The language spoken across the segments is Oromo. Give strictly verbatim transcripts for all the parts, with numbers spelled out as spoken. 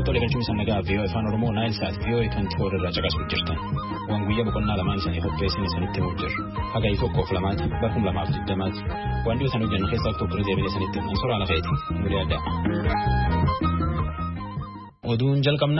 Tole galchuun isaan nagaa V O A Afaan Oromoo Nile Sat V O A twenty four irraa caqasuuf jirtan. Waan guyyaa boqonnaa lamaan isanii qopheessin isanitti himuu jirru. Haga tokkoof lamaati barhum lamaaf digdamaati. Waan dhiyoo isaan hojjennu keessaa tokko deebiin isanitti himu suuraa lafeeti. Mulee addaa. Oduun jalqabna.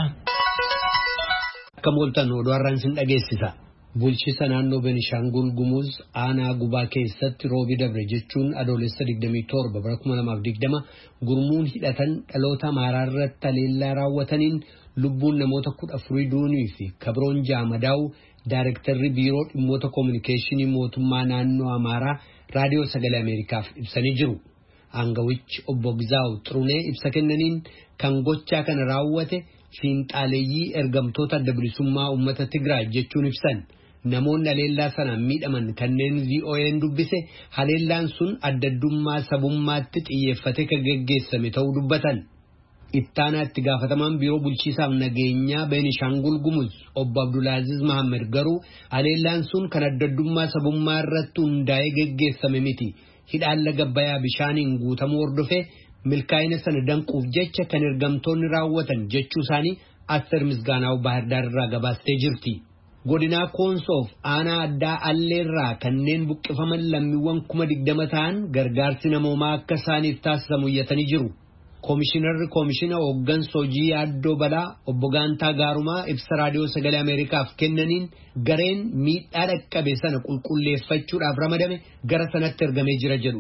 Akka mooltan oduu har'aan sin dhageessisa. Bulchiisa naannoo Beenishaangul Gumuz aanaa gubaa keessatti roobi dabre jechuun adoolessa digdamii torba bara kuma lamaaf digdama gurmuun hidhatan dhaloota Amaaraa irratti haleellaa raawwataniin lubbuun namoota kudha afurii duunii fi kabroon jaamadaa'u daayirektarri biiroo dhimmoota koominikeeshinii mootummaa naannoo Amaaraa raadiyoo sagalee Ameerikaaf ibsanii jiru. Aangawichi obbo Gizaaw Xurunee ibsa kennaniin kan gochaa kana raawwate fiinxaaleeyyii ergamtoota adda bilisummaa uummata Tigraay jechuun ibsan. Namoonni haleellaa sanaan miidhaman kanneen V O A'n dubbise haleellaan sun addaddummaa sabummaatti xiyyeeffate kan geggeessame ta'uu dubbatan. Ittaanaa itti gaafatamaan biiroo bulchiisaaf nageenyaa Beenishaangul Gumuz obbo Abdulaaziz Mahammed garuu haleellaan sun kan addaddummaa sabummaa irratti hundaa'ee geggeessame miti. Hidhaan laga Abbayyaa bishaaniin guutamuu hordofee milkaa'ina sana danquuf jecha kan ergamtoonni raawwatan jechuu isaanii Aster Misgaanaaw Baahirdaar irraa gabaastee jirti. Godinaa Koonsoof aanaa addaa Alleerraa kanneen buqqifaman lammiiwwan kuma digdama ta'an gargaarsi namoomaa akka isaaniif taasisamu iyyatanii jiru. Koomishinarri koomishina hooggansa hojii yaaddoo balaa obbo Gaantaa Gaarumaa ibsa raadiyoo sagalee Ameerikaaf kennaniin gareen miidhaa dhaqqabe sana qulqulleeffachuudhaaf ramadame gara sanatti ergamee jira jedhu.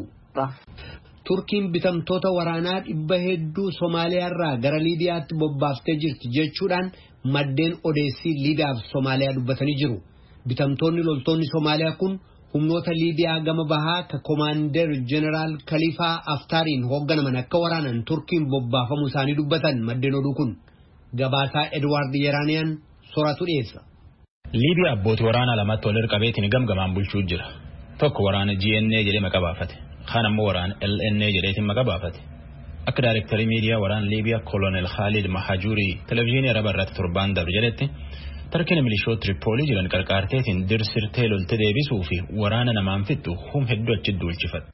Turkiin bitamtoota waraanaa dhibba hedduu Somaaliyaarraa gara Liibiyaatti bobbaaftee jirti jechuudhaan maddeen odeessii Liibiyaaf Somaaliyaa dubbatanii jiru. Bitamtoonni loltoonni Somaaliyaa kun humnoota Liibiyaa gama bahaa ka Komaander Jeneraal Kalifaa Aftaariin hoogganaman akka waraanan Turkiin bobbaafamuu isaanii dubbatan maddeen oduu kun. Gabaasaa Edwaard Yeraaniyaan sooratu dhiyeessa. Liibiyaa abbootii waraanaa lamatti wal qabeetiin gamgamaan bulchuu jira. Tokko waraana G N A jedhee maqaa baafate. Kaan ammoo waraana L N A jedheetiin maqaa baafate. Akka daayirektarii miidiyaa waraana Liibiyaa Kolonel Khalid Mahajuuri televezyiinii Araba irratti torbaan darbe jedhetti Tarkiin milishoota Tripoolii jiran qarqaarteetiin dirsirtee lolte deebisuu fi waraana namaan fixxu hum hedduu achi duulchifate.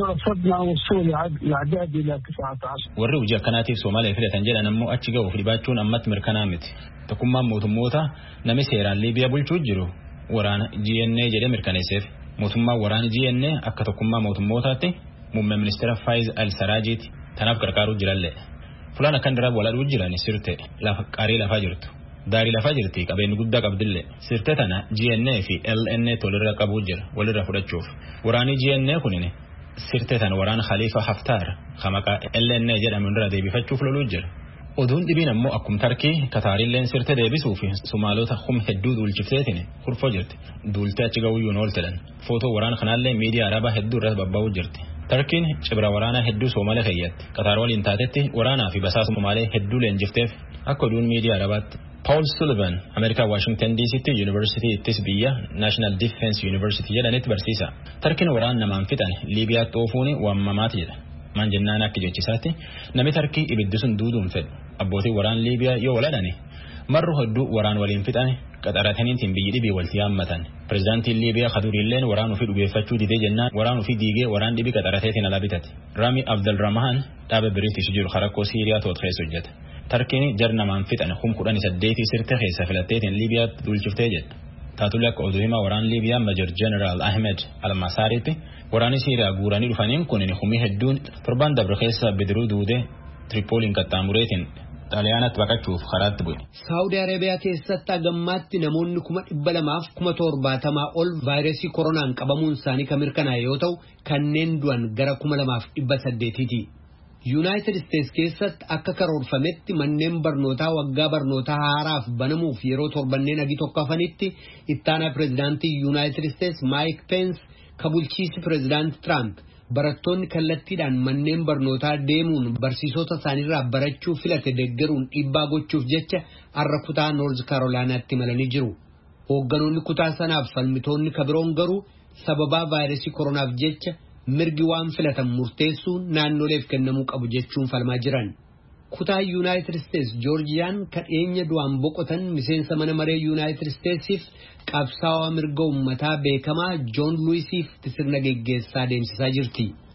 Warri hojii akkanaatiif Soomaaliyaa filatan jedhan ammoo achi ga'uuf dhibaachuun ammatti mirkanaa miti. Tokkummaan mootummoota namni seeraan Liibiyaa bulchuu jiru waraana G N A jedhee mirkaneesseef. Mootummaan waraana G N A akka tokkummaa mootummootaatti muummee ministeera Faayiz Al-Saraajiiti tanaaf gargaaruu jirallee. Fulaan akkan diraaf waladhuu jiran sirte lafa qaarii lafaa jirtu. Daarii lafaa jirti qabeenyi guddaa qabdillee. Sirte tana G N A fi L N A tolirra qabuu jira walirra fudhachuuf. Waraanni G N A kunin sirte tana waraana Khalifa Haftaar maqaa L N A jedhamu irraa deebifachuuf loluu jira. Oduun dhibiin ammoo akkuma Tarkii Kataariilleen sirte deebisuu fi Somaalota hum hedduu duulchifteetiin kurfoo jirti. Duultee achi ga'uyyuun ooltelan. Footoo waraana kanaallee miidiyaa Arabaa hedduu irratti babba'uu jirti. Tarkiin cibra waraanaa hedduu Soomaaliyaa keeyyatti. Kataar waliin taatetti waraanaa fi basaasa Somaalee hedduu leenjifteef akka oduun miidiyaa Arabaatti. Paul Sullivan Ameerikaa Washington D C tti University ittis biyya National Defense University jedhanitti barsiisa. Tarkiin waraana namaan fixan Liibiyaatti oofuun waamamaati jedha. Maan jennaan akka jechisaatti namni Tarkii ibiddi sun duuduun fedhu. Abbootiin waraan Liibiyaa yoo waladhani marru hedduu waraan waliin fixan qaxarataniitiin biyyi dhibii walti yaammatan. Pireezidaantiin Liibiyaa Kaduriilleen waraan ofii dhugeeffachuu didee jennaan waraan ofii diigee waraan dhibii qaxarateetiin ala bitate. Rami Abdelrahman dhaaba Biriitish jiru harakkoo Siiriyaa to'atu keessa hojjeta. Tarkiin jar namaan fixan hum kudhan saddeetii sirte keessa filatteetiin Liibiyaatti duulchiftee jedha. Taatullee akka oduu himaa waraan Liibiyaa Major General Ahmed Al-Masaariitti waraanni Siiriyaa guuranii dhufaniin kun humni hedduun torban dabre keessa bidiruu duudee Tripooliin qaxxaamureetiin Xaaliyaanatti baqachuuf karaatti bu'e. Saawudii Arabiyaa keessatti hagammaatti namoonni kuma dhibba lamaaf kuma torbaatamaa ol vaayirasii koronaan qabamuun isaanii kan mirkanaa'e yoo ta'u kanneen du'an gara kuma lamaaf dhibba saddeetiiti. Yuunaayitid Isteets keessatti akka karoorfametti manneen barnootaa waggaa barnootaa haaraaf banamuuf yeroo torbanneen agi tokko hafanitti ittaanaa pireezidaantii Yuunaayitid Isteets Maayik Peens ka bulchiisi pireezidaantii Tiraamp barattoonni kallattiidhaan manneen barnootaa deemuun barsiisota isaaniirraa barachuu filate deeggaruun dhiibbaa gochuuf jecha har'a kutaa Noorz Kaarolaanaatti malanii jiru. Hoogganoonni kutaa sanaaf falmitoonni kabiroon garuu sababaa vaayirasii koronaaf jecha mirgi waan filatan murteessuu naannoleef kennamuu qabu jechuun falmaa jiran. Kutaa Yuunaayitid Isteets Joorjiyaan kadheenya du'aan boqotan miseensa mana maree Yuunaayitid Isteetsiif qabsaa'aa mirga uummataa beekamaa Joon Luwisiif sirna geggeessaa deemsisaa jirti.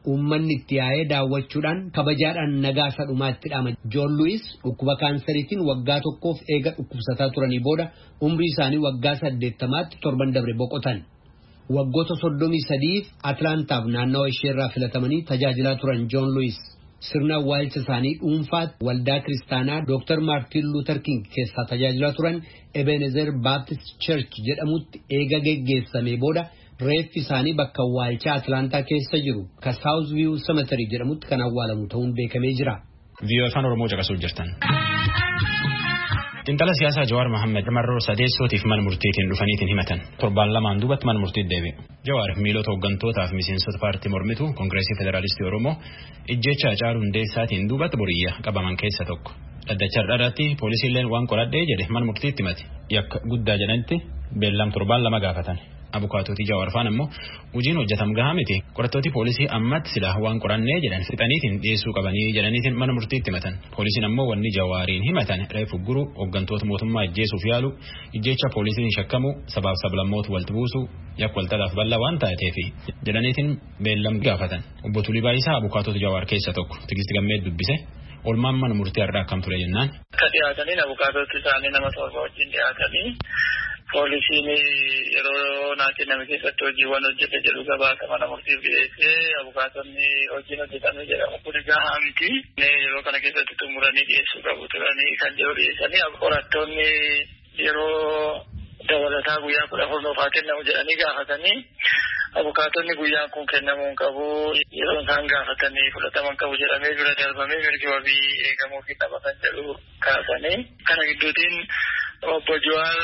uummanni itti yaa'ee daawwachuudhaan kabajaadhaan nagaa sadhumaatti dhaama. Joon Luwis dhukkuba kaansariitiin waggaa tokkoof eega dhukkubsataa turanii booda umrii isaanii waggaa saddeettamaatti torban dabre boqotan. Waggoota soddomii sadiif Atlaantaaf naannawa isheerraa filatamanii tajaajilaa turan Joon Luwis. Sirna awwaalcha isaanii dhuunfaatti waldaa kiristaanaa Dooktar Maartin Luuter King keessaa tajaajilaa turan Ebenezer Baptist Church jedhamutti eega geggeessamee booda reeffi isaanii bakka awwaalchaa Atlaantaa keessa jiru ka South View Cemetery jedhamutti kan awwaalamu ta'uun beekamee jira. Viiyoo afaan Oromoo caqasuu jirtan. Xiinxala siyaasaa Jawaar Mohammed marroo sadeessootiif mana murtiitiin dhufaniitiin himatan. Torbaan lamaan duubatti mana murtiitti deebi'e. Jawaar miilota hooggantootaaf miseensota paartii mormituu Koongireesii Federaalistii Oromoo ijjecha Haacaaluu Hundeessaatiin duubatti boriyya qabaman keessa tokko. Dhaddacha irratti poolisiileen waan qoradhee jedhe mana murtiitti himate. Yakka guddaa jedhanitti beellam torbaan lama gaafatan. Abukaatootii Jawaar faan immoo hojiin hojjetam gahaa miti. Qorattooti poolisii ammatti silaa waan qorannee jedhan fixaniitiin dhiyeessuu qabanii jedhaniitiin mana murtiitti himatan. Poolisiin ammoo wanni Jawaariin himatan reefu guruu hooggantoota mootummaa ajjeesuuf yaalu ijjecha poolisiin shakkamu sabaaf sablammoota walitti buusu yakka walxaxaaf bal'aa waan taateef jedhaniitiin beellam gaafatan. Obbo Tulii Baayisaa abukaatota Jawaar keessa tokko Tigisti Gammee dubbise. Olmaan mana murtii irraa akkam ture jennaan. Akka dhiyaatanii abukaatoti isaanii nama torba wajjin dhiyaatanii poolisiin yeroo naannoo nama keessatti hojiiwwan hojjete jedhu gabaasa mana murtiif dhiyeessee abukaatonni hojiin hojjetame jedhamu kun gahaa miti. Yeroo kana keessatti xumuranii dhiyeessuu qabu turanii kan jedhu dhiyeessanii qorattoonni yeroo dabalataa guyyaa kudha afur nuufaa kennamu jedhanii gaafatanii abukaatonni guyyaan kun kennamuu hin qabu yeroo isaan gaafatanii fudhataman qabu jedhamee bira darbamee mirgi wabii eegamuu fi qaba kan jedhu kaasanii kana gidduutiin obbo Jawaar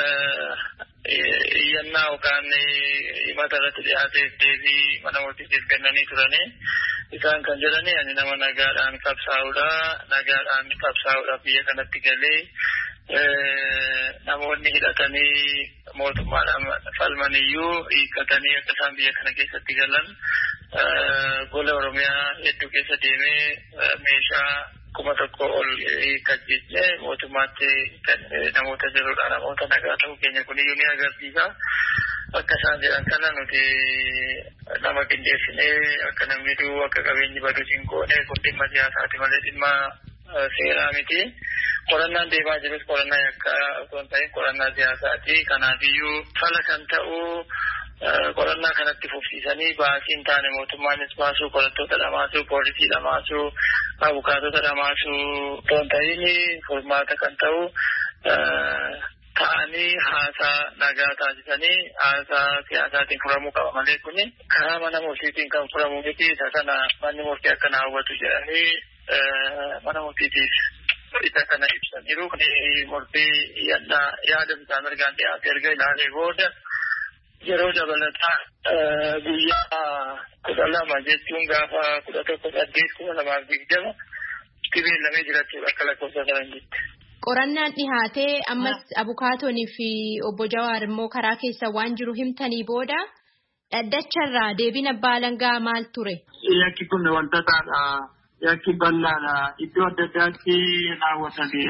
iyyannaa yookaan himata irratti dhiyaateef deebii mana murtiitiif kennanii turanii isaan kan jedhani ani nama nagaadhaan qabsaa'uudha nagaadhaan qabsaa'uudhaaf biyya kanatti galee namoonni hidhatanii mootummaadhaan falmaniyyuu hiikkatanii akka isaan biyya kana keessatti galan gola Oromiyaa hedduu keessa deemee meeshaa kuma tokko ol hiikkachiisne mootummaatti kan namoota jiruudha namoota nagaa ta'uu keenya kuniyyuu ni agarsiisa. Akka isaan jedhan kana nuti nama qindeessinee akka namni du'u akka qabeenyi badu hin goone kun dhimma siyaasaati malee dhimma seeraa miti. Qorannaan deemaa jirus qorannaa akka osoo hin ta'in qorannaa siyaasaati. Kanaafiyyuu fala kan ta'u qorannaa kanatti fufsiisanii baasiin taane mootummaanis baasuu qorattoota dhamaasuu poolisii dhamaasuu abukaatota dhamaasuu osoo hin ta'in furmaata kan ta'u ta'anii haasaa nagaa taasisanii haasaa siyaasaatiin furamuu qaba malee kuni karaa mana murtiitiin kan furamu miti. Isa sana manni murtii akka na hawwatu jedhanii mana murtiitiif isa kana ibsaniiru. Murtii yaada bitaa mirgaan dhiyaate erga ilaalee booda yeroo dabalataa guyyaa kudha lama jechuun gaafa kudha tokko saddeet kuma lamaaf digdama beellamee jirachuudha akka lakkoofsa sanan jetti. Qorannaan dhihaatee ammas abukaatonni fi obbo Jawaar immoo karaa keessa waan jiru himtanii booda dhaddacharraa deebiin abbaa alangaa maal ture? Yakki kun wantootadha. Yakki bal'aadha. Iddoo adda addaatti raawwatame.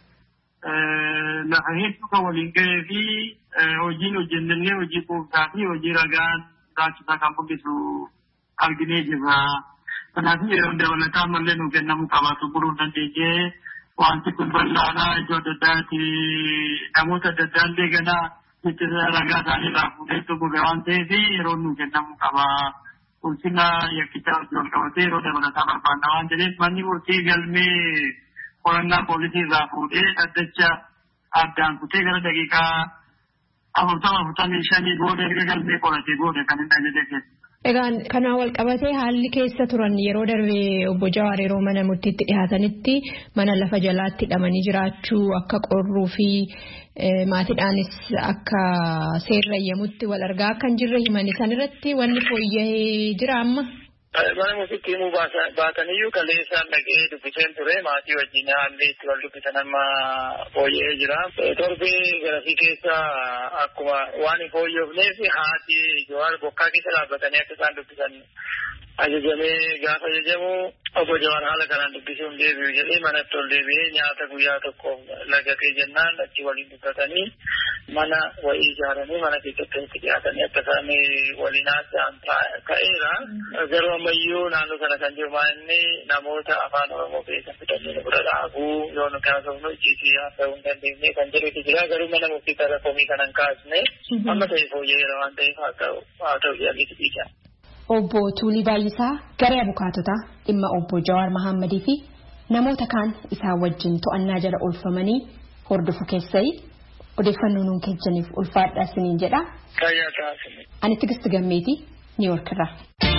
Lafa hedduu kan waliin gahee fi hojiin hojjennellee hojii quubsaa fi hojii ragaan raachisaa kan mul'isu arginee jirra. Kanaaf yeroo dabalataa mallee nuu kennamuu qabaatu buruu dandeenye. Wanti kun bal'aadha. Iddoo adda addaatti namoota adda addaallee ganaa ittisa ragaa isaaniirraa fuudhee xumure waan ta'eef yeroo nuu kennamuu qaba. Ulfina yakkichaa wal qabatee yeroo dabalataa barbaanna waan jedheef manni murtii galmee qorannaa poolisii irraa fuudhee dhaddacha addaan kutee gara daqiiqaa afurtama afurtamii shanii booda erga galmee qoratee booda kan inni ajaja kennu. Egaan kanaan wal qabatee haalli keessa turan yeroo darbee obbo Jawaar yeroo mana murtiitti dhihaatanitti mana lafa jalaatti hidhamanii jiraachuu akka qorruu fi maatiidhaanis akka seerrayyamutti wal argaa kan jirre himanii sanirratti wanni fooyya'ee jira amma. Mana murtiitti himuu baataniyyuu kaleessaan dhagee dubbiseen ture maatii wajjin haalli itti wal dubbisan amma fooyya'ee jira. Torbee garasii keessa akkuma waan hin fooyyofneef haati Jawaar bokkaa keessa dhaabbatanii akka isaan dubbisan ajajamee gaafa ajajamu obbo Jawaar haala kanaan dubbisuun deebi'u jedhee manatti ol deebi'ee nyaata guyyaa tokko lagatee jennaan achi waliin dubbatanii mana wayii ijaaranii mana keessatti dhiyaatanii akka isaan waliin haasa'an ta'eera. Garuu ammayyuu naannoo kana kan jiru maa'inni namoota afaan Oromoo beekan fidanii nu bira dhaabuu yoo nu kaasofnu ijjiitii haasa'uu hin dandeenye kan jedhutu jira. Garuu mana murtii irra komii kanan kaasne amma ta'e fooyyeera waan ta'eef haa ta'u haa ta'u jedhanii dhiiga. Obbo Tuulii Baay'isaa garee abukaatotaa dhimma obbo Jawaar Mahammadii fi namoota kaan isaa wajjin to'annaa jala oolfamanii hordofu keessai odeeffannoo nuun kennaniif ulfaadhaa isiniin jedha. Fayyaa taasise. Ani Tigist Gammeetii Niiwoork irraa.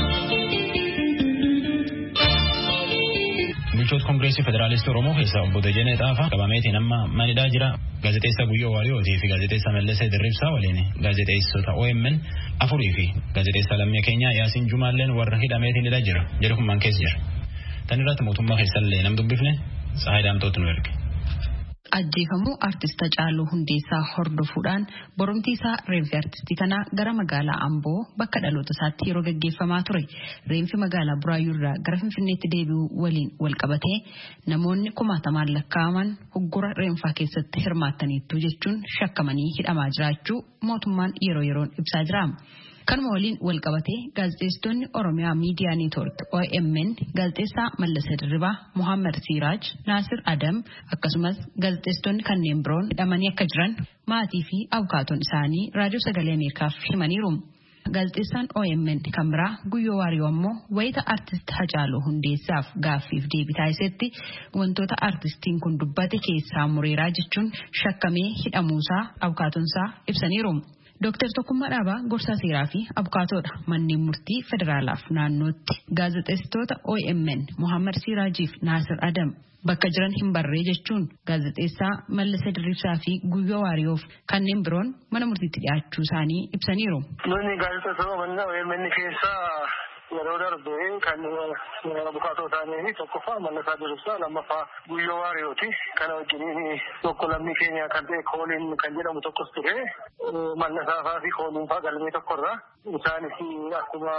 Bulchoota Koongireesii Federaalistii Oromoo keessaa obbo Dajanee Xaafaa qabameetiin amma manidhaa jira. Gaazexeessaa Guyyoo Waariyootii fi gaazexeessaa Mallasee Dirribsaa waliin gaazexeessota O M N afurii fi gaazexeessaa lammii keenyaa Yaasiin Jumaalleen warra hidhameetiin hidhaa jira. Jedhu kun man keessa jira. Tan irratti mootummaa keessallee nam dubbifne Tsahaay Daamtootu nu erge. Ajjeefamuu artista Caaluu Hundeessaa hordofuudhaan boromtii isaa reenfi artistii kanaa gara magaalaa Amboo bakka dhaloota isaatti yeroo gaggeeffamaa ture. Reenfi magaalaa Buraayyuu irraa gara Finfinneetti deebi'uu waliin wal qabatee namoonni kumaatamaan lakkaa'aman hoggora reenfaa keessatti hirmaattaniittu jechuun shakkamanii hidhamaa jiraachuu mootummaan yeroo yeroon ibsaa jira. Kanuma waliin wal qabatee gaazexeessitoonni Oromiyaa Miidiyaa Neetwoork O M N gaazexeessaa Mallasee Dirribaa, Muhammad Siraaj, Naasir Adam akkasumas gaazexeessitoonni kanneen biroon hidhamanii akka jiran maatii fi abukaatoon isaanii raadiyoo sagalee Ameerikaaf himaniiru. Gaazexeessaan O M N kan biraa Guyyoo Waariyoo ammoo wayita artist Hacaaluu Hundeessaaf gaaffiif deebii taasisetti wantoota artistiin kun dubbate keessaa mureeraa jechuun shakkamee hidhamuusaa abukaatoonsaa ibsaniiru. Dooktar Tokkummaa Dhaabaa gorsaa seeraa fi abukaatoodha manneen murtii federaalaaf naannootti gaazexeessitoota O M N Muhammad Siraajiif Naasir Adam bakka jiran hin barree jechuun gaazexeessaa Mallasee Dirribsaa fi Guyyoo Waariyoof kanneen biroon mana murtiitti dhiyaachuu isaanii ibsaniiru. Nuni gaazexeessitoota O M N keessaa yeroo darbee kan abukaatoo isaanii tokkoffaa Mallasee Dirribsaa lammaffaa Guyyoo Waariyooti. Kana wajjin tokko lammii keenya kan ta'e Kooliin kan jedhamu tokkos ture. Mallasaafaa fi Kooliinfaa galmee tokkorra. Isaanis akkuma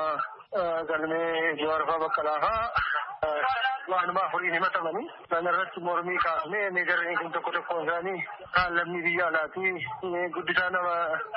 galmee Jawaarfaa Baqqalaafaa waanuma afuriin himatamanii. Sana irratti mormii kaafnee meejarreen kun tokko tokkoon isaanii kaan lammii biyya alaati guddisaa nama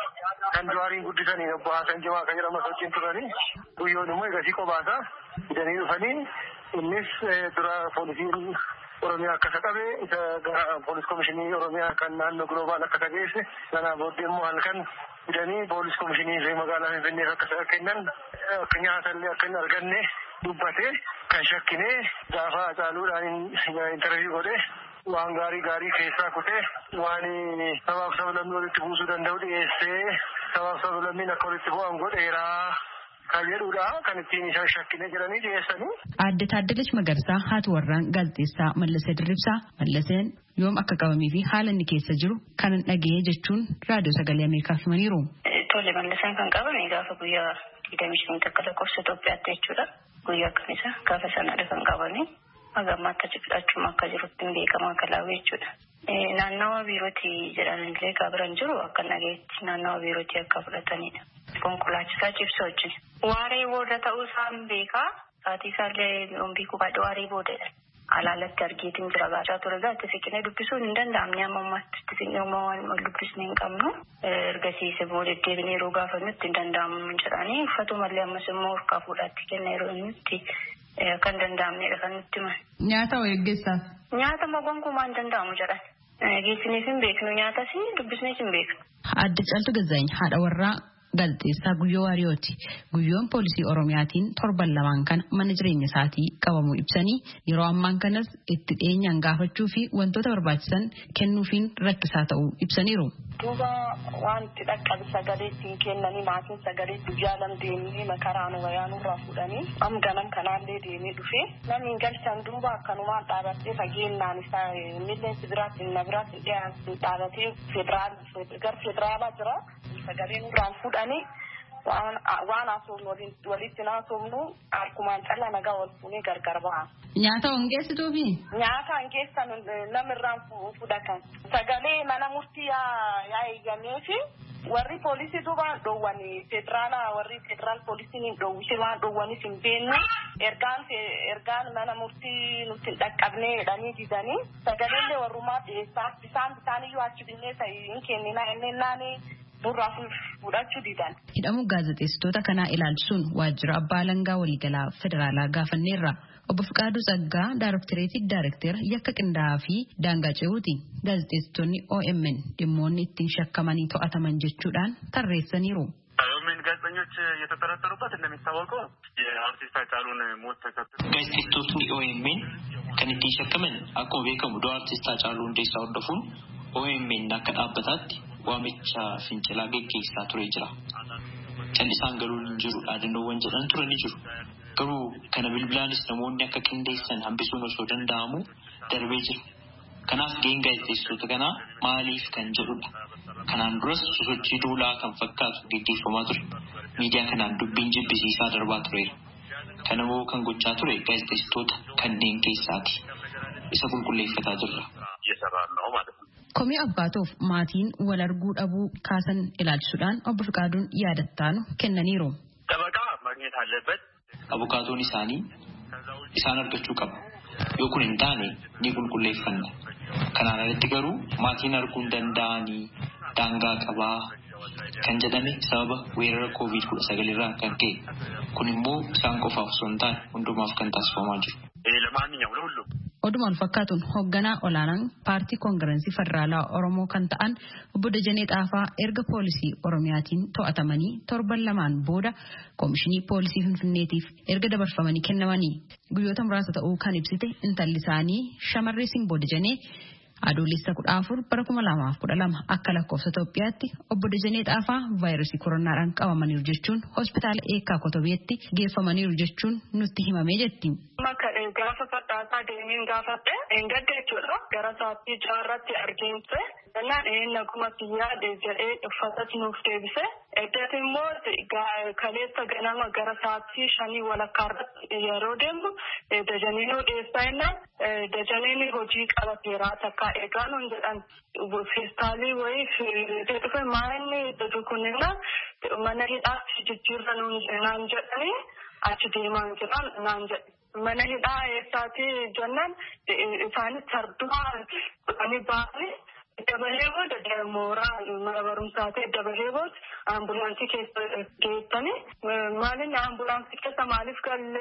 kan Jawaariin guddisanii obbo Haasan Jimaa kan jedhamas wajjin turanii. Guyyoon immoo egasii qophaasa fidanii dhufanii innis dura poolisiin Oromiyaa akka qabe isa gara poolis komishinii Oromiyaa kan naannoo gloobaal akka tageesse sana booddee immoo halkan fidanii poolis komishinii magaalaa Finfinnee akka kennan akka nyaatallee akka hin arganne dubbate kan shakkine gaafa Hacaaluudhaan intarviiyuu godhe waan gaarii gaarii keessaa kutee waan sabaaf sablammii walitti buusuu danda'u dhiyeessee sabaaf sablammiin akka walitti bu'an godheeraa. Kan jedhudha kan ittiin isaan shakkine jedhanii dhiyeessanii. Aadde Taaddalaach Magarsaa haati warraan gaazexeessaa Mallasee Dirribsaa Mallaseen yoom akka qabamee fi haala inni keessa jiru kanan dhaga'ee jechuun raadiyoo sagalee Ameerikaaf himaniiru. Tole Mallaseen kan qabame gaafa guyyaa digdamii shan takka lakkoofsa Itoophiyaatti jechuudha. Guyyaa akkamisa gaafa sanadha kan qabame. Magammaatti achi fudhachuun akka jirutti hin beekamu akka laawee jechuudha. Naannawa biirootti jedhanillee gaabiran jiru akka nageetti naannawa biirootti akka fudhatanidha. Konkolaachisaa cibsa wajjin. Waaree booda ta'uu isaan beekaa. Saatii isaallee ombii kubaadha waaree boodadha. Alaalatti argeetiin jira gaachaa ture gaatti siqinee dubbisuun hin danda'amne amma ammaatti itti siqnee waan wal dubbisnee hin qabnu. Ergasiise booda deebinee yeroo gaafannutti hin danda'amu jedhanii uffatumallee ammas immoo harkaa fuudhaatti kenna yeroo inni kan danda'amnedha kan nutti himan. Nyaata hoo eeggeessaaf? Nyaata gonkumaa hin danda'amu jedhan. Geessinees hin beeknu nyaatas dubbisnees hin beeknu. Aadde Caaltuu Gazzaany haadha warraa gaazexeessaa Guyyoo Waariyooti. Guyyoon poolisii Oromiyaatiin torban lamaan kana mana jireenya isaatii qabamuu ibsanii yeroo ammaan kanas itti dhiyeenyaan gaafachuu fi wantoota barbaachisan kennuufiin rakkisaa ta'uu ibsaniiru. Duuba waan itti dhaqqabi sagalee ittiin kennanii maatiin sagalee guyyaa lam deemnee makaraan wayyaa nurraa fuudhanii am ganam kanaallee deemee dhufee namni hin galchan duuba akkanumaan dhaabattee fageennaan isaa milleensi biraatti inna biraatti dhiyaatu dhaabatee federaal gar federaalaa jira sagalee nurraan fuudhanii waan haasofnu walitti haasofnu harkumaan callaa nagaa wal fuunee gargar ba'a. Nyaata hongeessituufi? Nyaata hongeessan namirraan fudhatan. Sagalee mana murtii yaa eeyyameefi warri poolisii duubaan dhoowwanii federaala warri federaal poolisiin dhoowwisee waan dhoowwanis hin beekne ergaan ergaan mana murtii nutti hin dhaqqabnee jedhanii didanii sagalee warrumaa dhiyeessaa isaan isaaniyyuu achi binnee hin kennina ennennaanii burraa fudhachuu didan. Hidhamuu gaazexeessitoota kanaa ilaalchisuun waajjira abbaa alangaa waliigalaa federaalaa gaafanneerra. Obbo Fiqaaduu Tsaggaa Daarektireetii Daarekteer yakka qindaa'aa fi daangaa ce'uuti. Gaazexeessitoonni O M N dhimmoonni ittiin shakkamanii to'ataman jechuudhaan tarreessaniiru. ኦኤምኤን ጋዜጠኞች የተጠረጠሩበት እንደሚታወቀው የአርቲስት ሃጫሉን ሞት ተከትሎ gaazexeessitoonni O M N kan ittiin shakkaman akkuma beekamu du'a artiist Haacaaluu Hundeessaa hordofuun O M N akka dhaabbataatti waamicha fincilaa geggeessaa ture jira. Callisaan galuun hin jiru dhaadannoowwan jedhan turan ni jiru. Garuu kana bilbilaanis namoonni akka qindeessan hambisuun osoo danda'amu darbee jira. Kanaaf gaheen gaazexeessitoota kanaa maaliif kan jedhudha. Kanaan duras sosochii duulaa kan fakkaatu geggeeffamaa ture. Miidiyaa kanaan dubbiin jibbisiisaa darbaa tureera. Kanammoo kan gochaa ture gaazexeessitoota kanneen keessaati. Isa qulqulleeffataa jirra. Komii abbaatoof maatiin wal arguu dhabuu kaasan ilaalchisuudhaan obbo Fiqaaduun yaadattaanu kennaniiru. Dabaqaa magneet አለበት Abukaatoon isaanii isaan argachuu qaba. Yoo kun hin taane ni qulqulleeffanna. Kanaan alatti garuu maatiin arguu hin danda'anii daangaa qabaa kan jedhame sababa weerara koovid kudha sagal irraa kan ka'e. Kun immoo isaan qofaaf osoo hin taane hundumaaf kan taasifamaa jiru. Oduma wal fakkaatuun hoogganaa olaanaan paartii koongirensii federaalaa Oromoo kan ta'an obbo Dajanee Xaafaa erga poolisii Oromiyaatiin to'atamanii torban lamaan booda koomishinii poolisii Finfinneetiif erga dabarfamanii kennamanii guyyoota muraasa ta'uu kan ibsite intalli isaanii shamarree Simboo Dajanee adoolessa kudha afur bara kuma lamaaf kudha lama akka lakkoofsa Itoophiyaatti obbo Dajanee Xaafaa vaayirasii koronaadhaan qabamaniiru jechuun hospitaala Eekkaa Kotobeetti geeffamaniiru jechuun nutti himamee jetti. Gaafa fadhaasaa deemeen gaafadhe engadde jechuudha gara sa'aatii jaarratti argeemse jennaan een naguma siyyaa jedhee uffatas nuuf deebise eddatti immoo kaleessa ganama gara sa'aatii shanii walakkaarratti yeroo deemu Dajaneenuu dhiyeessaa jennaan Dajaneen hojii qabateeraa takkaa eegaa nuun jedhan feestaalii wayii dhufe maalinni dukunninna mana hidhaatti jijjiirra naan jedhanii achi deemaan jedhan naan jedhe. Mana hidhaa eessaati jennaan isaanis sardumaa dhufanii baasanii dabalee booda mooraa mana barumsaati dabalee booda ambulaansii keessa geessanii maalin ambulaansii keessa maaliif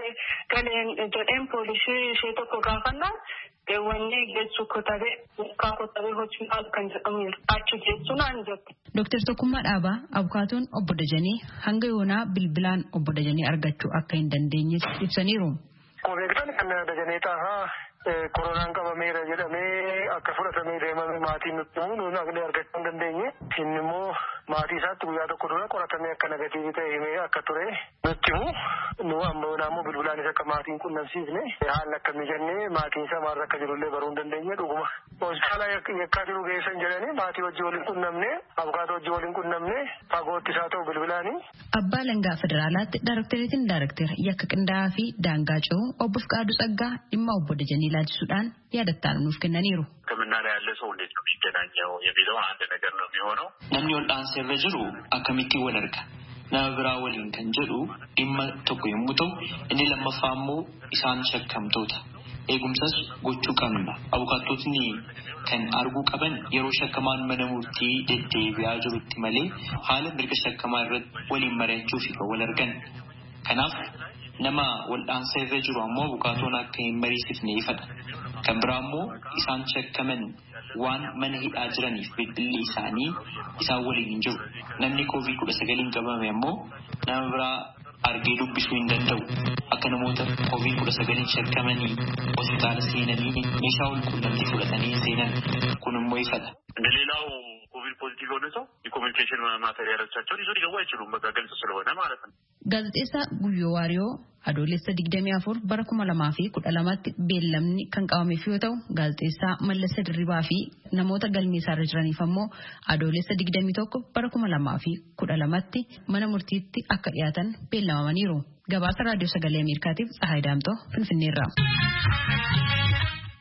galeen jedheen poolisii ishee tokko gaafannaan wanni geessu kotabee mukaa kotabee hojii maal kan jedhamu achi geessu naan jette. Dooktar Tokkummaa Dhaabaa abukaatoon obbo Dajanee hanga yoonaa bilbilaan obbo Dajanee argachuu akka hin dandeenye ibsaniiru. Kobeektan kan Dajanee Xaafaa koronaan qabameera jedhamee akka fudhatamee deemame maatiin nutti himu nuun akka argachuu hin dandeenye. Inni immoo maatii isaatti guyyaa tokko dura qoratamee akka negatiivii ta'e himee akka ture nutti himu. Nu ammoo naammoo bilbilaanis akka maatiin qunnamsiisne haalli akka mijannee maatiin isaa maal akka jirullee baruu hin dandeenye dhuguma. Hospitaala yakkaa jiru geessan jedhanii maatii wajji waliin qunnamne abukaatoo wajji waliin qunnamne fagootti isaa ta'u bilbilaanii. Abbaa Alangaa Federaalaatti Daarekteeriitiin Daarekteer yakka qindaa'aa fi daangaa ce'uu obbo Fiqaaduu Tsaggaa dhimma obbo Dajanee ilaalchisuudhaan yaadattaanu nuuf kennaniiru. ሕክምና ላይ ያለ ሰው እንዴት ነው የሚገናኘው የሚለው አንድ ነገር ነው የሚሆነው። Namni ol aansee irra jiru akkamitti wal arga nama biraa waliin kan jedhu dhimma tokko yommuu ta'u inni lammaffaa immoo isaan shakkamtoota eegumsas gochuu qabna. Abukaatotni kan arguu qaban yeroo shakkamaan mana murtii deddeebi'aa jirutti malee haala mirga shakkamaa irratti waliin mari'achuu fi wal argan. Kanaaf nama wal aansee irra jiru ammoo abukaatoon akka hin mariisifne ifadha. Kan biraa immoo isaan shakkaman waan mana hidhaa jiraniif bilbilli isaanii isaan waliin hin jiru. Namni koovid kudha sagaliin qabame ammoo nama biraa argee dubbisuu hin danda'u. Akka namoota koovid kudha sagaliin shakkamanii hospitaala seenanii meeshaa wal quunnamtii fudhatanii seenan kun immoo ifadha. እንደሌላው ኮቪድ ፖዚቲቭ የሆነ ሰው የኮሚኒኬሽን ማቴሪያሎቻቸውን ይዞ ሊገቡ አይችሉም። በቃ ግልጽ ስለሆነ ማለት ነው። Gaazexeessaa Guyyoo Waariyoo adoolessa digdamii afur bara kuma lamaa fi kudha lamatti beellamni kan qabameef yoo ta'u gaazexeessaa Mallasa Dirribaa fi namoota galmeessaarra jiraniif ammoo adoolessa digdamii tokko bara kuma lamaa fi kudha lamatti mana murtiitti akka dhiyaatan beellamamaniiru. Gabaasa raadiyoo sagalee Ameerikaatiif Tsahaay Daamtoo Finfinneerraa.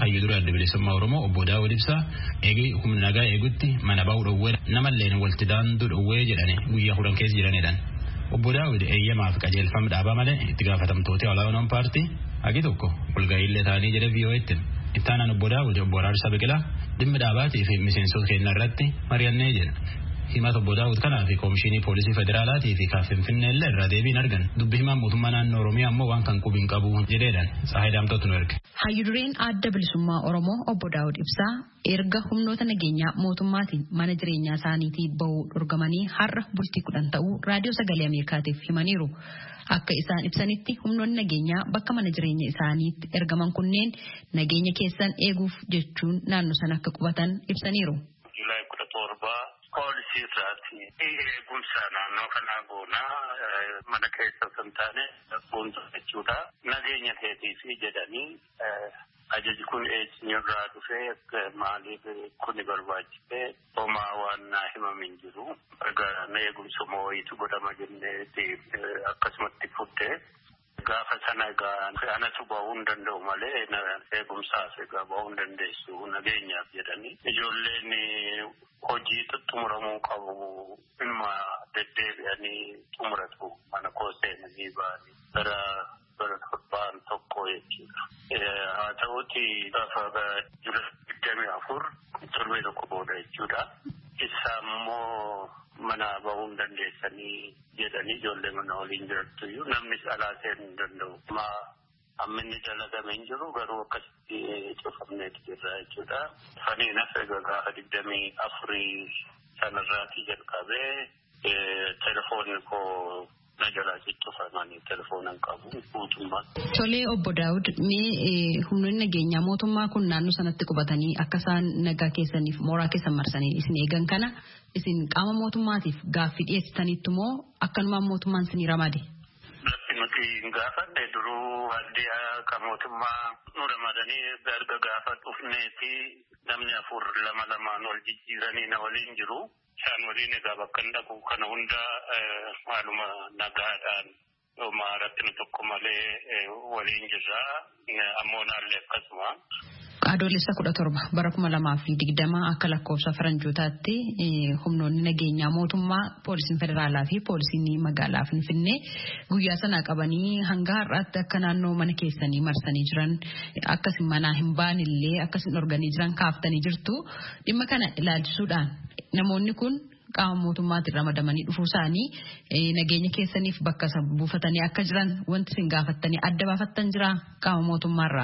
Hayyuu dura adda bilisummaa Oromoo obbo Daawud Ibsaa eegee humna nagaa eegutti mana bahu dhowwee namalleen walti daanduu dhowwee jedhani guyyaa kudhan keessa jiranidhaan. Obbo Daawud eeyyamaaf qajeelfama dhaabaa malee itti gaafatamtoota olaanoon paartii hagi tokko walga'iillee ta'anii jedhe V O Etti. Ittaanaan obbo Daawud obbo Araarsaa Biqilaa dhimmi dhaabaatii fi miseensota keenya irratti mari'annee jedha. Himata obbo Daawud kanaa fi Koomishinii Poolisii Federaalaatii fi kan Finfinnee illee irraa deebiin argan dubbi himaan mootummaa naannoo Oromiyaa ammoo waan kan qubiin qabu jedheedhaan Tsahaay Daamtootu nu erge. Hayyuu dureen adda bilisummaa Oromoo obbo Daawud Ibsaa erga humnoota nageenyaa mootummaatiin mana jireenyaa isaaniitii bahuu dhorgamanii har'a bultii kudhan ta'uu raadiyoo sagalee Ameerikaatiif himaniiru. Akka isaan ibsanitti humnoonni nageenyaa bakka mana jireenya isaaniitti ergaman kunneen nageenya keessan eeguuf jechuun naannoo sana akka qubatan ibsaniiru. Poolisii irraati eegumsa naannoo kanaa goonaa mana keessa osoo hin taane fuuldura jechuudha. Nageenya keetiif jedhanii ajaji kun eenyurraa dhufee maaliif kuni barbaachise homaa waan naa himamin jiru. Egaa eegumsa moo'iitu godhama jenneeti akkasumatti fuddee. Gaafa sana egaa anatu bahuu hin danda'u malee eegumsaaf egaa bahuu hin dandeessu nageenyaaf jedhanii ijoolleen hojii xumuramuu qabu ilma deddeebi'anii xumuratu mana koo seenanii ba'anii bara bara torbaan tokko jechuudha. Haa ta'uuti gaafa jula digdamii afur torbee tokko booda jechuudha. Isa immoo mana bahuu hin dandeessanii jedhanii ijoollee mana waliin jirattu iyyuu namnis alaa seenuu hin danda'u. Ma amminni dalagame hin jiru garuu akkasitti cufamneetu jirra jechuudha. Fanii nafe gaafa digdamii afurii sanarraatii jalqabee telefoonni koo na jalaa ciccufamanii telefoona hin qabu guutummaa. Tolee obbo Daawud mee humnoonni nageenyaa mootummaa kun naannoo sanatti qubatanii akka isaan nagaa keessaniif mooraa keessan marsanii isin eegan kana isin qaama mootummaatiif gaaffii dhiyeessitaniittu moo akkanumaan mootummaan isin ramade? Nuti hin gaafanne duruu addiyaa kan mootummaa nu ramadanii erga gaafa dhufneeti namni afur lama lamaan wal jijjiiranii na waliin jiru. Isaan waliin egaa bakka hin dhaqu kana hunda maaluma nagaadhaan homaa rakkina tokko malee waliin jirra ammoo naallee akkasuma. Adoolessa kudha torba bara kuma lamaa fi digdama akka lakkoofsa faranjootaatti humnoonni nageenyaa mootummaa poolisiin federaalaa fi poolisiin magaalaa Finfinnee guyyaa sana qabanii hanga har'aatti akka naannoo mana keessanii marsanii jiran akkasin manaa hin baanillee akkasin dhorganii jiran kaaftanii jirtu. Dhimma kana ilaalchisuudhaan namoonni kun qaama mootummaatiin ramadamanii dhufuu isaanii nageenya keessaniif bakka buufatanii akka jiran wanti isin gaafattanii adda baafattan jira qaama mootummaarraa.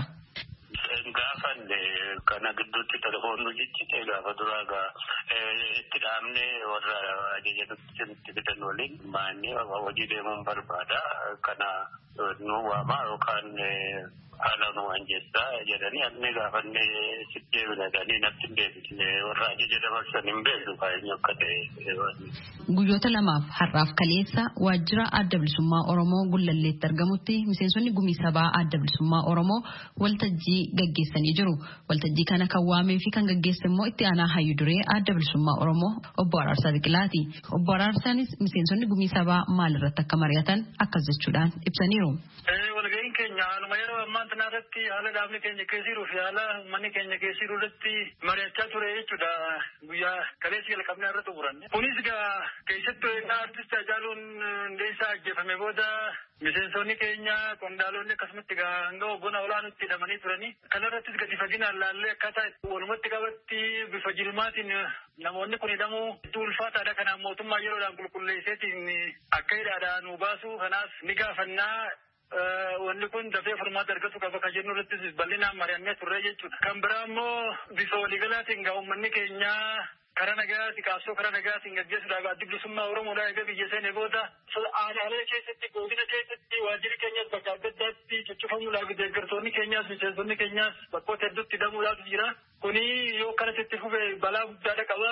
Gaafanne kana gidduutti telefoonni jijjiite gaafa duraa gaa itti dhaabne warra ajaja nutti fidan waliin maanni hojii deemuun barbaada kana nu waamaa yookaan haala nu anjeessaa jedhanii anne gaafanne sittee biladanii natti hin deebisne warra ajaja dabarsan hin beeku kaa'eenyu akka ta'e. Guyyoota lamaaf har'aaf kaleessa waajjira adda bilisummaa Oromoo Gullalleetti argamutti miseensonni gumii sabaa adda bilisummaa Oromoo waltajjii gaggeessanii jiru. Waltajjii kana kan waamee fi kan gaggeesse immoo itti aanaa hayyuu duree adda bilisummaa Oromoo obbo Araarsaa Biqilaati. Obbo Araarsaanis miseensonni gumii sabaa maalirratti akka mari'atan akkas jechuudhaan ibsaniiru. Walga'iin keenya haaluma yeroo ammaan kanarratti haala dhaabni keenya keessa jiruu fi haala manni keenya keessa jiru irratti mari'achaa ture jechuudha. Guyyaa kaleessa jalqabnee irratti xumuranne. Kunis egaa keessattuu egaa artist Hacaaluun Hundeessaa ajjeefame booda miseensonni keenya qondaalonni akkasumatti egaa hanga hoggona olaanutti hidhamanii turanii. Kanarrattis gadi faginaan laallee akkaataa walumatti qabatti bifa jilmaatiin namoonni kun hidhamuu hedduu ulfaataadha. Kanaaf mootummaa yeroodhaan qulqulleesseetiin akka hidhaadhaa nu baasu kanaaf ni gaafannaa. Wanni kun dafee furmaata argatu qaba kan jennu irratti bal'inaan mari'annee turre jechuudha. Kan biraa immoo bifa waliigalaatiin gaa uummanni keenya karaa nagaatti qabsoo karaa nagaatiin gaggeessuudhaaf adda bilisummaa Oromoodhaa egaa biyya seenee booda aanaalee keessatti godina keessatti waajjirri keenyas bakka adda addaatti cuccufamuudhaaf deeggartoonni keenyas miseensonni keenyas bakkoota hedduutti hidhamuudhaaf jira. Kuni yoo kanatti itti fufe balaa guddaadha qaba.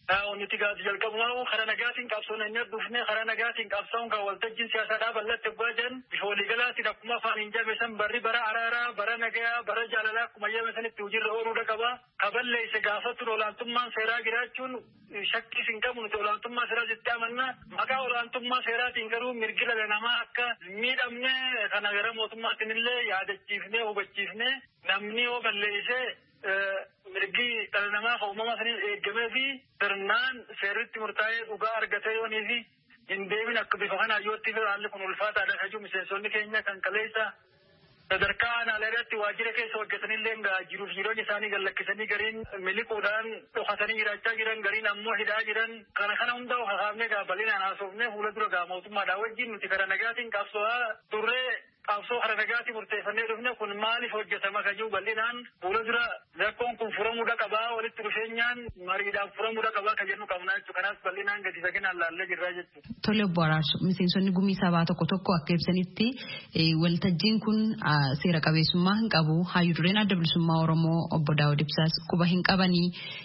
nuti gaati jalqabumaa karaa nagaatiin qabsoon inni dhufne karaa nagaatiin qabsoon kan waltajjiin siyaasaadhaa bal'atti gwajan bifa waliigalaatiin akkuma afaan hin jabeessan barri bara araaraa bara nagayaa bara jaalalaa akkuma jabeessanitti hojiirra ooluu qaba. Kaballeesse gaafattuun olaantummaan seeraa jiraachuun shakkii hin qabu nuti olaantummaa seeraa jettee amanna. Maqaa olaantummaa seeraatiin garuu mirgi dhala namaa akka miidhamne kana gara mootummaatiin illee yaadachiifnee hubachiifnee namni yoo balleessee mirgi dhala namaaf uumama saniin eegamee fi sirnaan seerritti murtaa'ee dhugaa argatee yoonii fi hin deemin akka bifa kanaa yootti fi haalli kun ulfaataadha kajuu miseensonni keenya kan kaleessa sadarkaa aanaalee waajjira keessa hojjetanillee egaa jiruuf jireenya isaanii gallakkisanii gariin miliquudhaan dhokatanii jiraachaa jiran gariin ammoo hidhaa jiran kana kana hundaa haasofnee gaa bal'inaan haasofnee fuula dura gaa mootummaadhaa wajjin nuti karaa nagaatiin qabso'aa turree qabsoo karaa nagaatiin murteeffannee dhufne kun maaliif hojjetama kajuu bal'inaan fuula dura rakkoon kun furamuudha qabaa walitti dhufeenyaan mariidhaan furamuudha qabaa ka jennu qabnaa jechuudha kanaaf bal'inaan gadi saginaan laallee jirraa jechuudha. Tole obbo Araarsu miseensonni gumii sabaa tokko tokko akka ibsanitti waltajjiin kun seera qabeessummaa hin qabu hayyuu dureen adda bilisummaa Oromoo obbo Daawud Ibsaas quba hin qabanii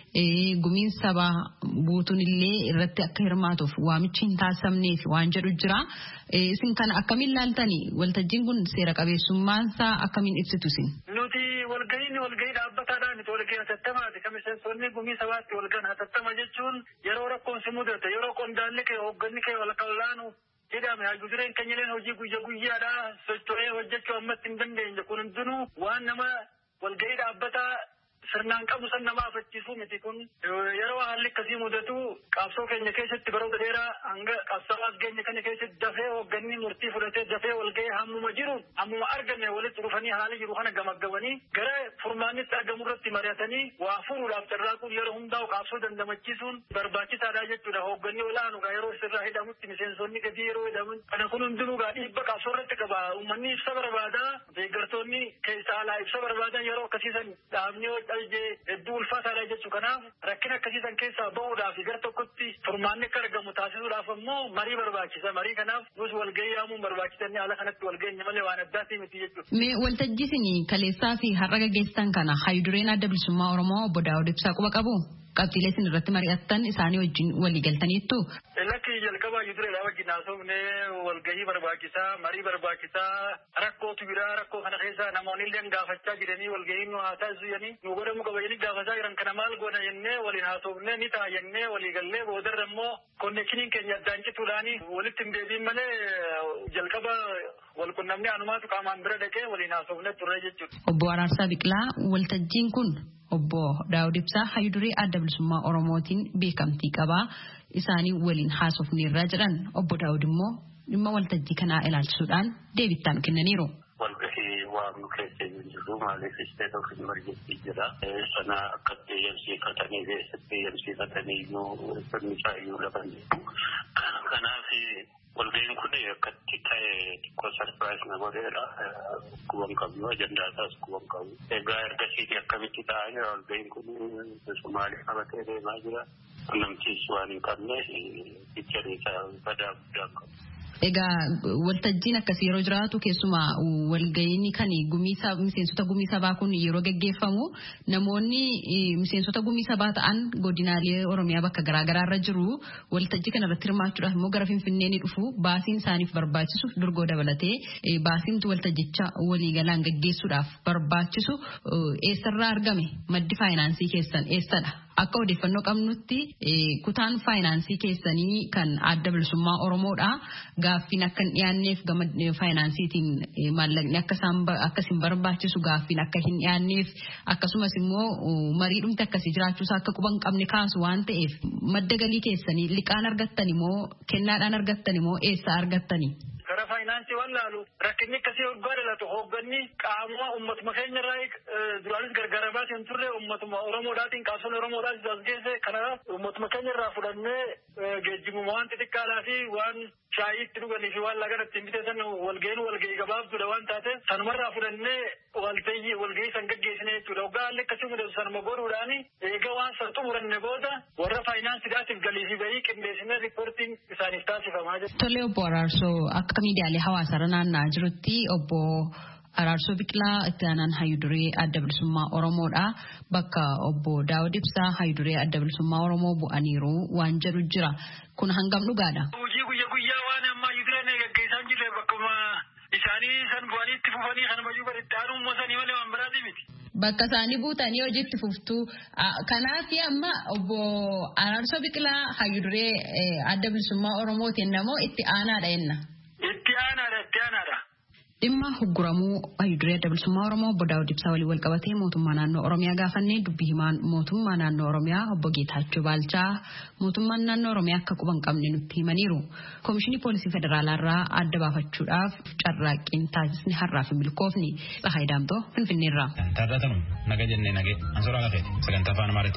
gumiin sabaa guutuun illee irratti akka hirmaatuuf waamichi hin taasifamneef waan jedhu jira. Isin kana akkamiin ilaaltanii waltajjiin kun seera qabeessummaansaa akkamiin ibsitu isin? Nuti walgahiin walgahii dhaabbataadhaan nuti walgahii hatattamaati kan miseensonni gumii sabaatti walgahan hatattama jechuun yeroo rakkoon si mudate yeroo qondaalli kee hoogganni kee walqallaanu jedhame hayyuu dureen keenyaleen hojii guyya guyyaadhaa socho'ee hojjechuu ammatti hin dandeenye kun hundinuu waan nama walgahii dhaabbataa sirnaan qabu san nama afachiisuu miti kun yeroo haalli akkasii mudatu qabsoo keenya keessatti baroota dheeraa hanga qabsaa'aas keenya kana keessatti dafee hoogganni murtii fudhatee dafee walgahee hammuma jiru hammuma argame walitti dhufanii haala jiru kana gamaggamanii gara furmaannitti argamu irratti mari'atanii waa furuudhaaf carraaquun yeroo hundaa'u qabsoo dandamachiisuun barbaachisaadha jechuudha hoogganni olaanu gaa yeroo sirraa hidhamutti miseensonni gadii yeroo hidhaman kana kun hundinuu gaa dhiibba qabsoo irratti qaba uummanni ibsa barbaadaa deeggartoonni keessa alaa ibsa barbaadan yeroo akkasiisan dhaabni hedduu ulfaataadha jechuu kanaaf rakkina akkasiisan keessaa bahuudhaaf gara tokkotti furmaanni akka argamu taasisuudhaaf ammoo marii barbaachisa marii kanaaf nus walgahii yaamuun barbaachisanii haala kanatti walgahinya malee waan addaatti miti jechuudha. Mee waltajjiisin kaleessaa fi har'a gaggeessitan kana hayyuu dureen adda bilisummaa Oromoo obbo Daawud Ibsaa quba qabu? Qabxiilee isin irratti mari'attan isaanii wajjin walii galtaniittu? Lakki jalqaba hayyuu dureedhaa wajjin haasofnee walgahii barbaachisaa marii barbaachisaa rakkootu biraa rakkoo kana keessa namoonni illee gaafachaa jiranii walgahii nu haa taasisu jedhanii nu godhamu qaba jedhanii gaafachaa jiran kana maal goona jennee waliin haasofnee ni ta'a jennee walii gallee boodarra immoo konneekshiniin keenya addaan cituudhaani walitti hin deebiin malee jalqaba walqunnamnee anumaatu qaamaan bira dhaqee waliin haasofnee turre jechuudha. Obbo Araarsaa Biqilaa waltajjiin kun obbo Daawud Ibsaa hayyuu duree adda bilisummaa Oromootiin beekamtii qabaa isaanii waliin haasofneerra jedhan obbo Daawud immoo dhimma waltajjii kanaa ilaalchisuudhaan deebittaan kennaniiru. Walgahii waan nu keessa jiru maaliif isteet of emergency jira sana akka deemsifatanii deemsifatanii iyyuu sirnichaa iyyuu laban kanaaf walgahiin kun akkatti ta'e xiqqoo sarpiraayis na godheera kuban qabnu ajandaa isaas kuban qabu egaa ergasiiti akkamitti ta'aa jira walgahiin kun Somaalee qabatee deemaa jira namtiis waan hin qabne pichanii isaa badaa guddaa qabu. Egaa waltajjiin akkasii yeroo jiraatu keessumaa walgahiin kan miseensota gumii sabaa kun yeroo gaggeeffamu namoonni miseensota gumii sabaa ta'an godinaalee Oromiyaa bakka garaagaraa irra jiru waltajjii kana irratti hirmaachuudhaaf immoo gara Finfinnee ni dhufu baasiin isaaniif barbaachisu durgoo dabalatee baasiin waltajjicha waliigalaan gaggeessuudhaaf barbaachisu eessarraa argame maddi faayinaansii keessan eessadha? Akka odeeffannoo qabnutti kutaan faayinaansii keessanii kan adda bilisummaa Oromoodha. Gaaffiin akka hin dhiyaanneef gama faayinaansiitiin maallaqni akka isin barbaachisu gaaffiin akka hin dhiyaanneef akkasumas immoo mariidhumti akkasii jiraachuusaa akka quban qabne kaasu waan ta'eef madda galii keessanii liqaan argattani moo kennaadhaan argattani moo eessaa argattani? Gara faayinaansii waan laalu rakkinni akkasii waggaa dhalatu hoogganni qaama uummatuma keenya irraa duraanis gargaaramaa hin turre uummatuma Oromoodhaatiin qabsoon Oromoodhaatis as geesse kanaaf uummatuma keenya irraa fudhannee geejjibuma waan xixiqqaadhaa fi waan shaayiitti dhuganii fi waan lagan ittiin biteessan walgahiin walgahii gabaabduudha waan taateef sanumarraa fudhannee waltayyi walgahii san gaggeessine jechuudha. Waggaa haalli akkasii mudatu sanuma godhuudhaani eega waan san xumuranne booda warra faayinaansiidhaatiif galii fi bahii qindeessine riippoortiin isaaniif taasifamaa jira. Tole obbo Araarsoo akka miidiyaalee hawaasaa naanna'aa jirutti obbo Araarsoo Biqilaa itti aanaan Hayyuduree Adda Bilisummaa Oromoodha. Bakka obbo Daawud Ibsaa Hayyuduree Adda Bilisummaa Oromoo bu'aniiru waan jedhu jira. Kun hangam dhugaadha? Hojii guyyaa guyyaa waan amma Hayyudureen gaggeessan jirre bakkuma isaanii san bu'anii itti fufanii kan mayyuu baritti aanuu moosanii malee waan biraati miti. Bakka isaanii buutanii hojiitti fuftuu. Kanaaf amma obbo Araarsoo Biqilaa Hayyuduree Adda Bilisummaa Oromootiin namoo itti aanaadha jenna. Itti aanaadha itti aanaadha. Dhimma hogguramuu Hayyuduree Adda Bilisummaa Oromoo obbo Daawud Ibsaa waliin wal qabatee mootummaa naannoo Oromiyaa gaafannee dubbii himaan mootummaa naannoo Oromiyaa obbo Geetaachoo Baalchaa mootummaan naannoo Oromiyaa akka quban qabne nutti himaniiru. Koomishinii Poolisii Federaalaa irraa adda baafachuudhaaf carraaqqiin taasisni har'aa fi milkoofni Tsahaay Daamtoo Finfinneerraa. Taarratanum naga jennee nagee ansoraa lafeeti sagantaa afaan Amaaraatti.